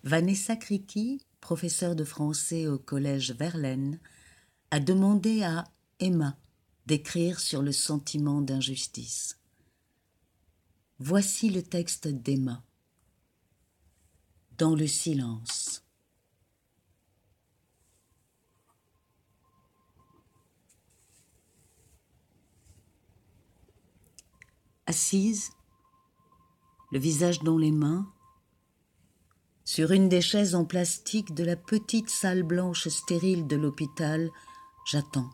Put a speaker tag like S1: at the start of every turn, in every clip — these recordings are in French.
S1: Vanessa Criqui, professeure de français au collège Verlaine, a demandé à Emma d'écrire sur le sentiment d'injustice. Voici le texte d'Emma. Dans le silence. Assise, le visage dans les mains, sur une des chaises en plastique de la petite salle blanche stérile de l'hôpital, j'attends.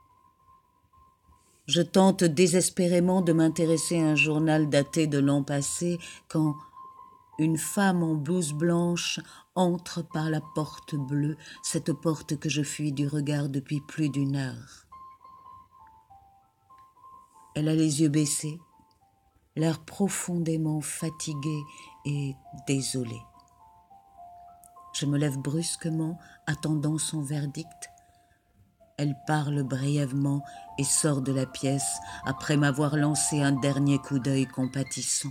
S1: Je tente désespérément de m'intéresser à un journal daté de l'an passé quand une femme en blouse blanche entre par la porte bleue, cette porte que je fuis du regard depuis plus d'une heure. Elle a les yeux baissés, l'air profondément fatigué et désolé. Je me lève brusquement, attendant son verdict. Elle parle brièvement et sort de la pièce après m'avoir lancé un dernier coup d'œil compatissant.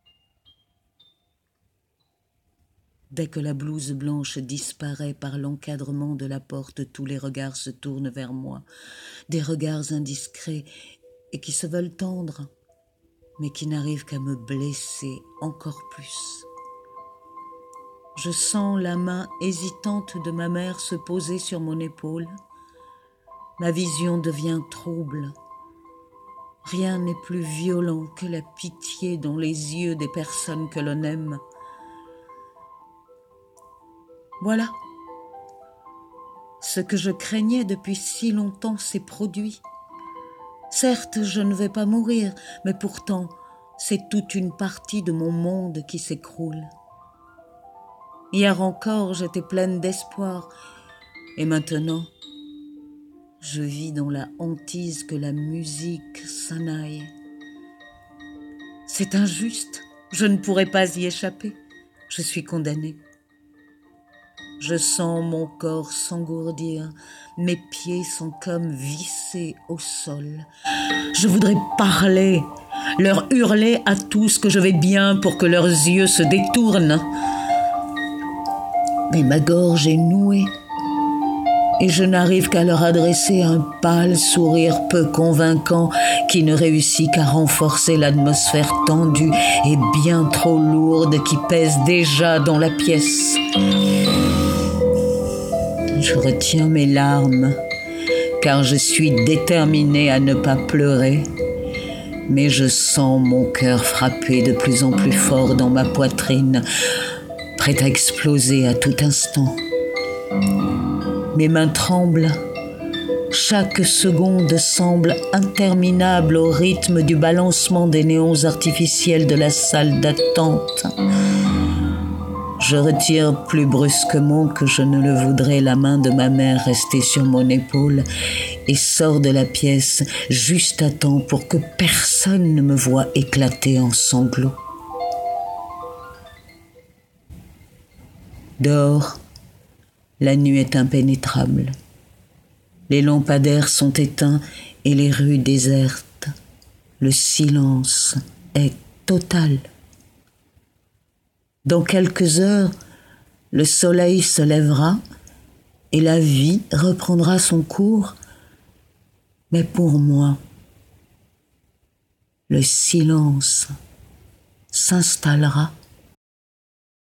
S1: Dès que la blouse blanche disparaît par l'encadrement de la porte, tous les regards se tournent vers moi, des regards indiscrets et qui se veulent tendres, mais qui n'arrivent qu'à me blesser encore plus. Je sens la main hésitante de ma mère se poser sur mon épaule. Ma vision devient trouble. Rien n'est plus violent que la pitié dans les yeux des personnes que l'on aime. Voilà. Ce que je craignais depuis si longtemps s'est produit. Certes, je ne vais pas mourir, mais pourtant, c'est toute une partie de mon monde qui s'écroule. Hier encore, j'étais pleine d'espoir, et maintenant, je vis dans la hantise que la musique s'en aille. C'est injuste, je ne pourrai pas y échapper, je suis condamnée. Je sens mon corps s'engourdir, mes pieds sont comme vissés au sol. Je voudrais parler, leur hurler à tous que je vais bien pour que leurs yeux se détournent. Mais ma gorge est nouée et je n'arrive qu'à leur adresser un pâle sourire peu convaincant qui ne réussit qu'à renforcer l'atmosphère tendue et bien trop lourde qui pèse déjà dans la pièce. Je retiens mes larmes car je suis déterminée à ne pas pleurer, mais je sens mon cœur frapper de plus en plus fort dans ma poitrine, prêt à exploser à tout instant. Mes mains tremblent, chaque seconde semble interminable au rythme du balancement des néons artificiels de la salle d'attente. Je retire plus brusquement que je ne le voudrais la main de ma mère restée sur mon épaule et sors de la pièce juste à temps pour que personne ne me voie éclater en sanglots. Dehors, la nuit est impénétrable. Les lampadaires sont éteints et les rues désertes. Le silence est total. Dans quelques heures, le soleil se lèvera et la vie reprendra son cours. Mais pour moi, le silence s'installera.